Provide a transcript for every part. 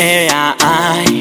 AI,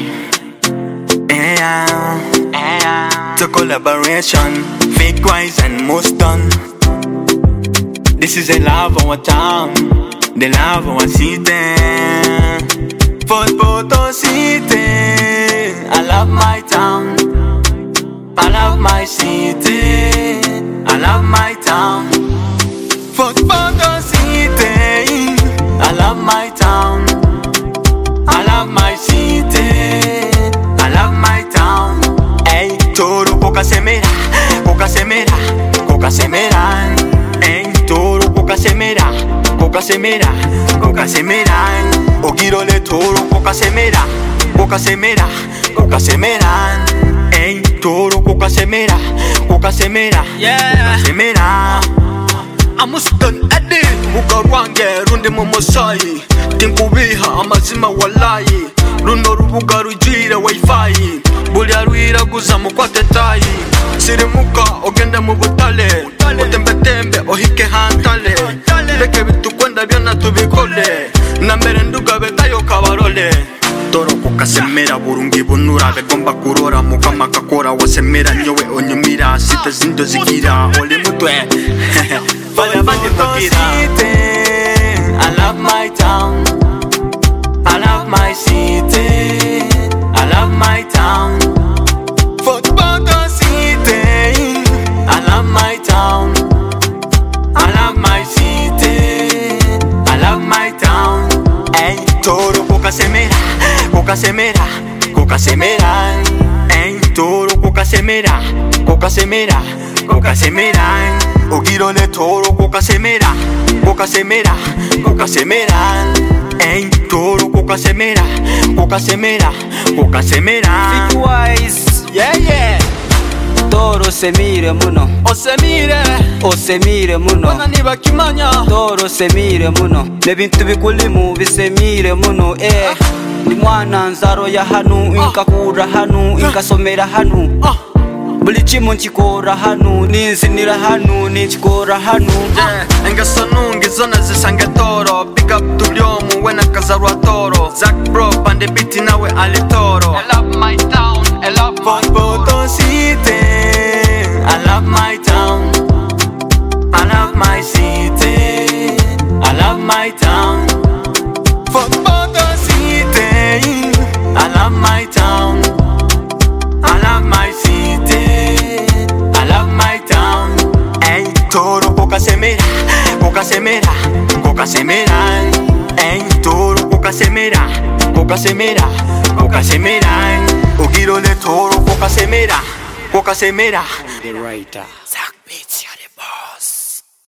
to collaboration, fake wise and most done. This is the love of our town, the love of our city. Fort Potosí, I love my town, I love my city, I love my town. Fort Potosí, I love my town, I love my city, I love my town. Ey, toro coca semera, coca semera, coca semera. Ey, toro coca semera, coca semera, coca semera. Ogirole toro coca semera, coca semera, coca semera. Ey, toro coca semera, coca semera, coca semera. Amustan adi mugarwange rundi mumosai tinkubiha amazima walayi runo rubuga rujira wifi buli arwira guza mukwate tayi sirimuka ogende mu butale utembetembe ohike hantale leke bitukwenda byona tubikole na mbere ndugabe tayo kabarole toro kukasemera burungi bunura begomba kurora mukama kakora wasemera nyowe onyumira site zindo zigira ole mutwe Fort Potosí, I love my town, I love my city, I love my town. Fort Potosí, I love my town, I love my city, I love my town. Ey, toro coca semera, coca semera, coca semera. Ey, toro coca semera, coca semera, coca semera. Ogirole toro coca semera, coca semera, coca semera. Ey, toro coca semera, coca semera, coca semera. Fake wise, yeah toro semire muno, osemire muno. Bana niba kimanya Toro semire muno, nebintu bikulimu bisemire muno. Ndi mwana nzaro ya hanu, inkakura hanu, inkasomera hanu. Buli chimu nchikora hanu, ninzinira hanu, ninchikora hanu. Engasonungi zona zisange toro. Big up tuliomu wena kazarwa toro. Zack bro pande biti nawe ali toro. I love my town, I love my Fort Potosí, I love my town, I love my city, I love my town. Fort Potosí, I love my town, I love my city, I love my town. Ey, toro coca semera, coca semera, coca semera. Ey, toro coca semera, coca semera, coca semera. Ogirole toro coca semera, coca semera. The writer.